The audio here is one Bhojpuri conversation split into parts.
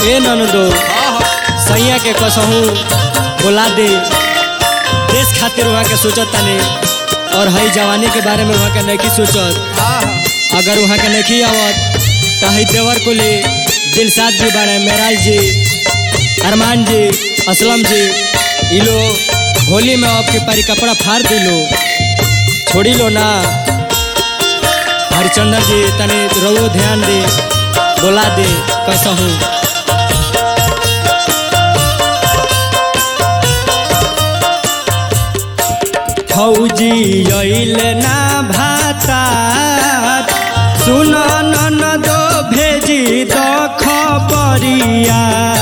ए ननदो सैया के कसहू बोला दे देश खातिर वहाँ के सोचत ताने और हई जवानी के बारे में वहाँ के नहीं सोचत। अगर वहाँ के नहीं आवत तो हई देवर को ले दिलसाद जी बारे मेराज जी अरमान जी असलम जी ये लोग होली में आपके पारी कपड़ा फाड़ दिलो छोड़ी लो ना। हरिचंद्र जी तने रहो ध्यान दे बोला दे कसहू फौजी अइल ना भाता सुन ननदो भेजी द खबरिया।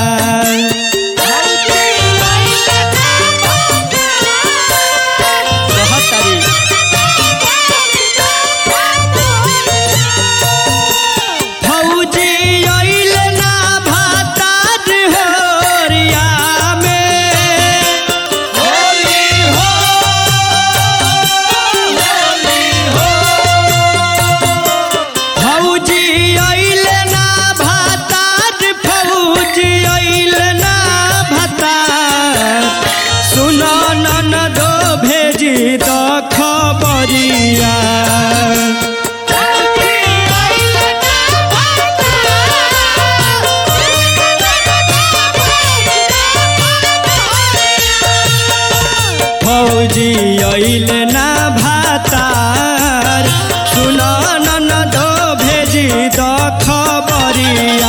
फौजी अइल ना भातार सुन ननदो भेजी द खबरिया।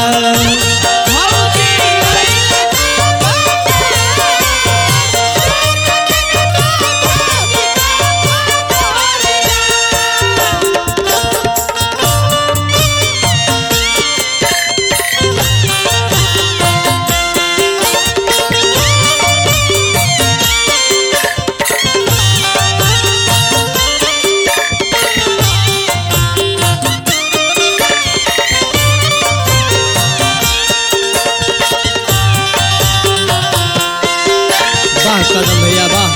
कदम भैया वाह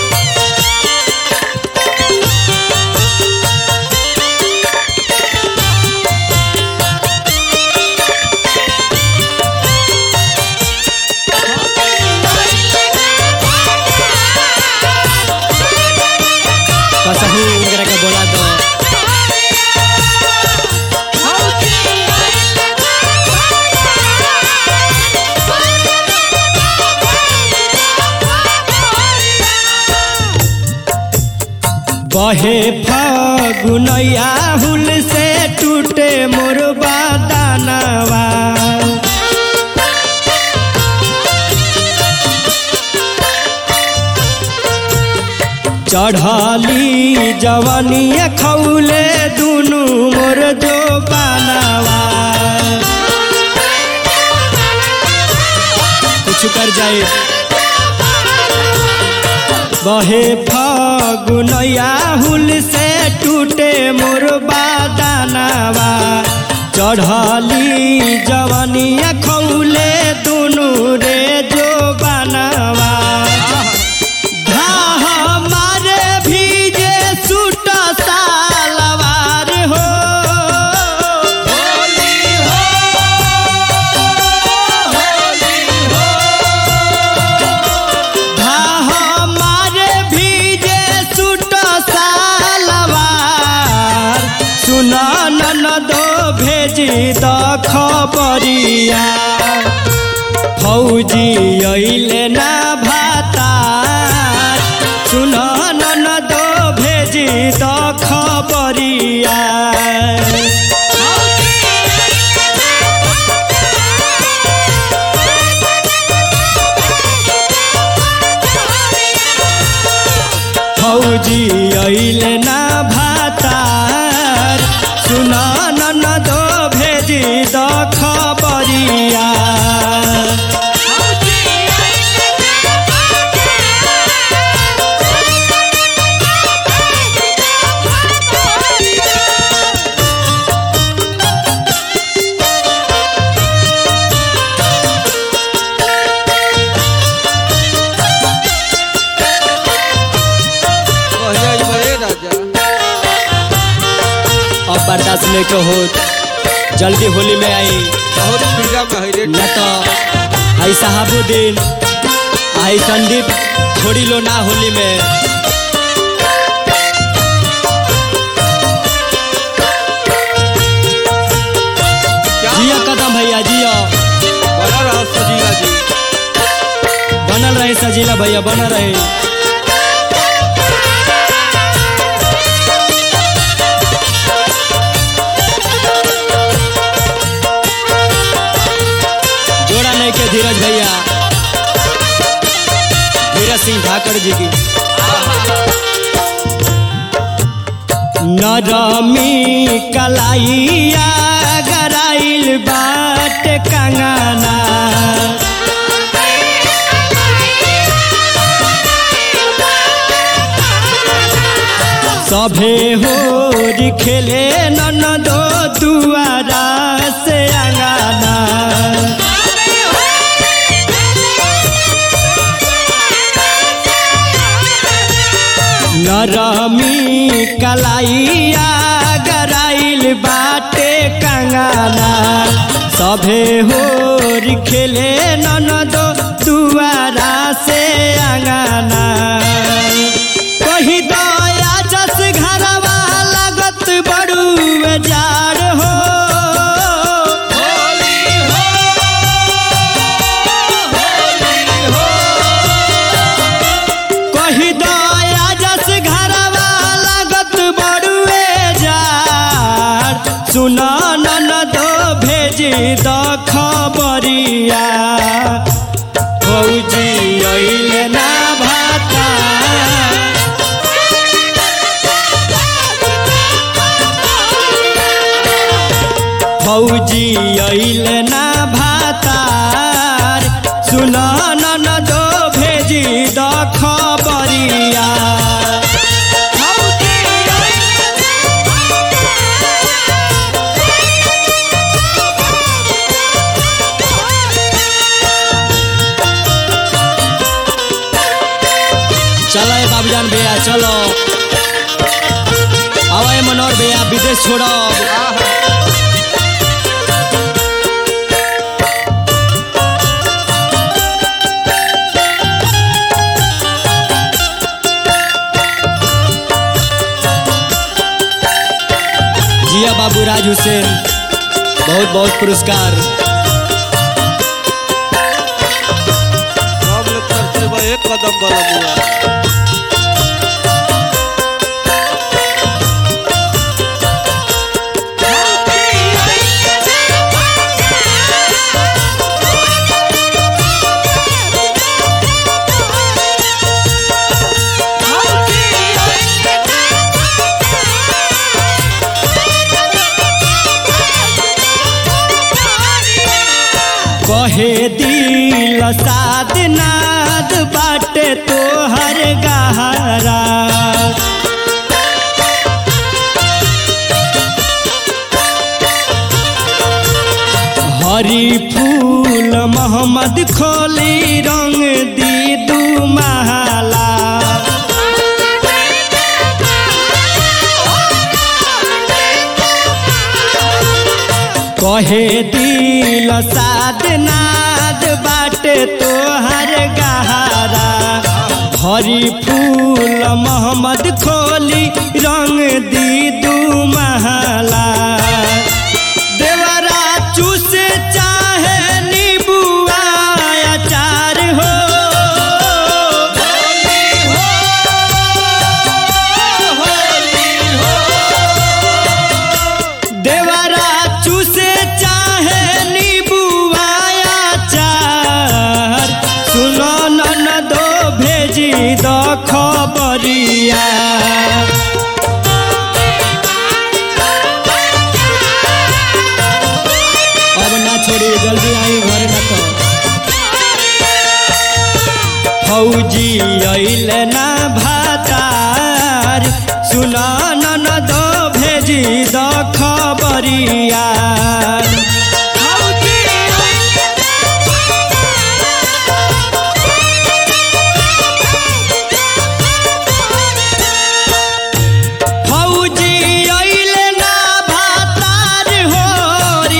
कसहू वगैरह का बोला दो बहे फागुनैया हुल से टूटे मोर बदनवा। चढ़ली जवानी खौले दुनू मोर जो बनवा। कुछ कर जाए बहे फागुनैया हुल से टूटे मोर बदनवा। चढ़ली जवानिया खौले दुनू रे जो बनवा। धाह मारे भीजे सूट सालवार हो ननदो भेजी द खबरिया। फौजी अइल ना भातार सुन ननदो भेजी द खबरिया। फौजी अइल ना भातार सुन ननदो भेजी द खबरिया। अब बर्दाश्त नहीं तो होत जल्दी होली में आई बहुत पीड़ा में है रे। न तो आई साहबुद्दीन आई संदीप छोड़ी लो ना होली में। जिया कदम भैया जिया बना रहा सजीला जी। बनल रहे सजीला भैया बनल रहे। जोड़ा नहीं के धीरज भैया धीरज सिंह ठाकर जी की। नरमी कलाइया गराइल बाट कंगना सभे होरी खेले ननदो दुआरा से अंगना नरमी कलाइया गराइल बाटे कंगना सभे होर खेले ननदो दुआरा से अंगना कही दया जस घरवा लागत बड़ू जार हो कही दया जस घरवा लागत बड़ुए जार सुना ननदो भेजी द खबरिया फौजी अइले ना भाता फौजी अइले ना भातार सुना ननदो भेजी द खबरिया चलो बाबूजान भैया चलो आवाए मनोहर भैया विदेश छोड़ो। जिया बाबू राज हुसैन बहुत बहुत पुरस्कार। सब लोग तरफ से एक कदम बड़ा हुआ। कहे दिल साध नाद बाटे तोहर गहरा हरी फूल मोहम्मद खोली रंग दी दू महला कहे दिल साध नाद बाटे तोहर गहरा हरी फूल मोहम्मद खोली रंग दी दू महला देवरा चूस चाहे नीबुआ अचार हो देवरा चूसे चाहे नीबुआ अचार सुनो ननदो भेजी द खबरिया अब ना छोड़ी जल्दी आई घर न तो फौजी अइले ना भातार सुना ननदो भेजी द खबरिया फौजी अइले ना भातार हो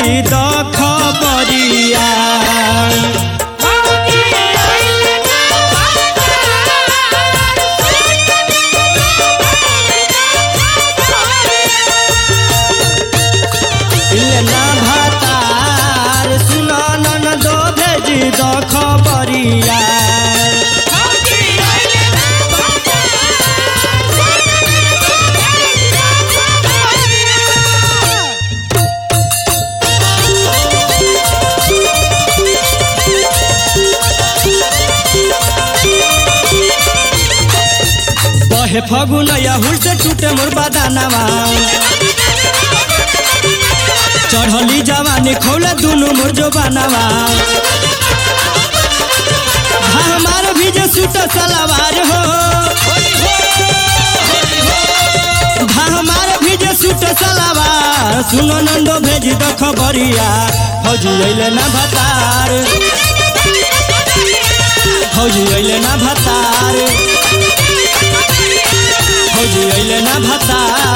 द खबरिया ना भातार सुन ननदो भेजी द खबरिया बहे फगुनया हुल से टूटे मोर बदानवा चढ़ली जवानी खौला दुनु मोर जो बनावा हमार भी जे सूट सलवार हो हमार भी जे सूट सलवार सुनो नंदो भेजी द खबरिया फौजी अइले ना भतार फौजी अइले ना भतार फौजी अइले ना भतार